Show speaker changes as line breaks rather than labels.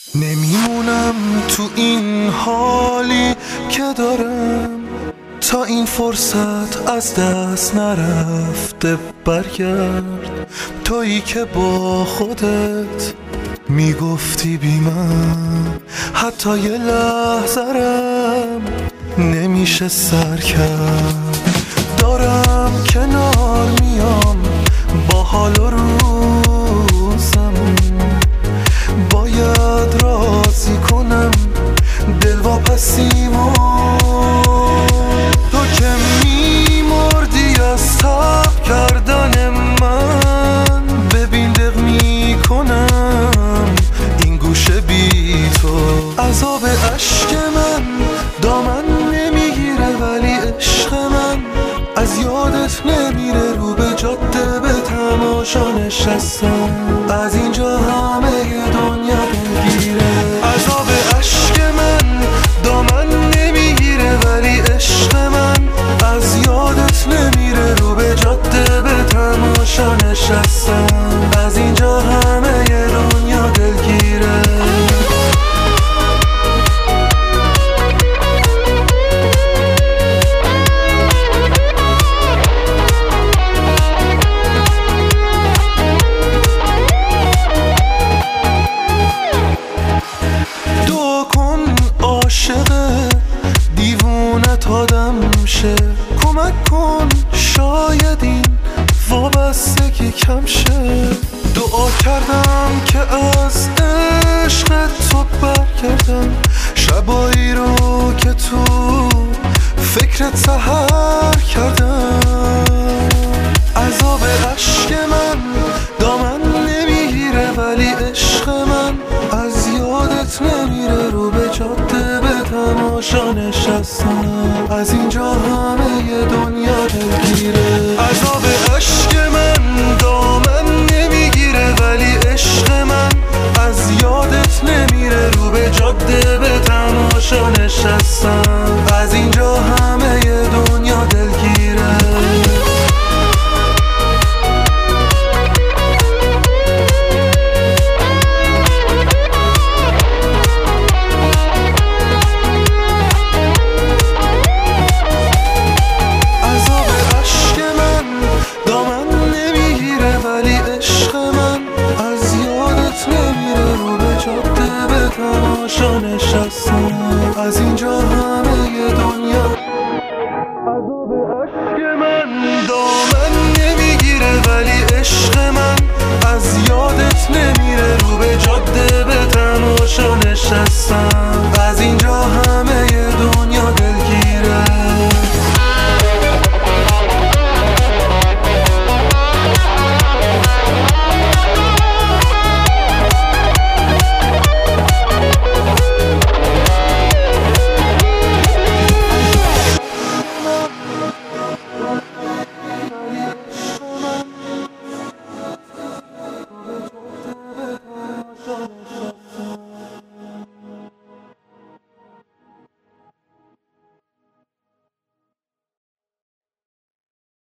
نمیمونم تو این حالی که دارم تا این فرصت از دست نرفته. برگرد تویی که با خودت میگفتی بی من حتی یه لحظه‌رم نمیشه سر کرد. دارم کنار میام با حال و روزم، باید راضی کنم دل واپسیمو. تو که میمردی از تب کردن من، ببین دق میکنم این گوشه بی تو. عذاب عشق من دامن نمیگیره ولی عشق من از یادت نمیره. رو به جاده به تماشا نشستم، از اینجا همه دنیا دلگیره. عذاب عشق من دامن نمیگیره ولی عشق من از یادت نمیره. رو به جاده به تماشا نشستم، از اینجا همه دنیا دلگیره. دیوونت آدم شه، کمک کن شاید این وابستگی کم شه. دعا کردم که از عشق تو برگردم، شبایی رو که تو فکرت سحر کردم. عذاب عشق من دامن نمیگیره ولی عشق من از یادت نمیره. رو به جاده به تماشا نشستم، از اینجا همه دنیا دلگیره. عذاب عشق من دامن نمیگیره ولی عشق من از یادت نمیره. رو به جاده به تماشا نشستم، از اینجا همه دنیا دلگیره. تماشا نشستم.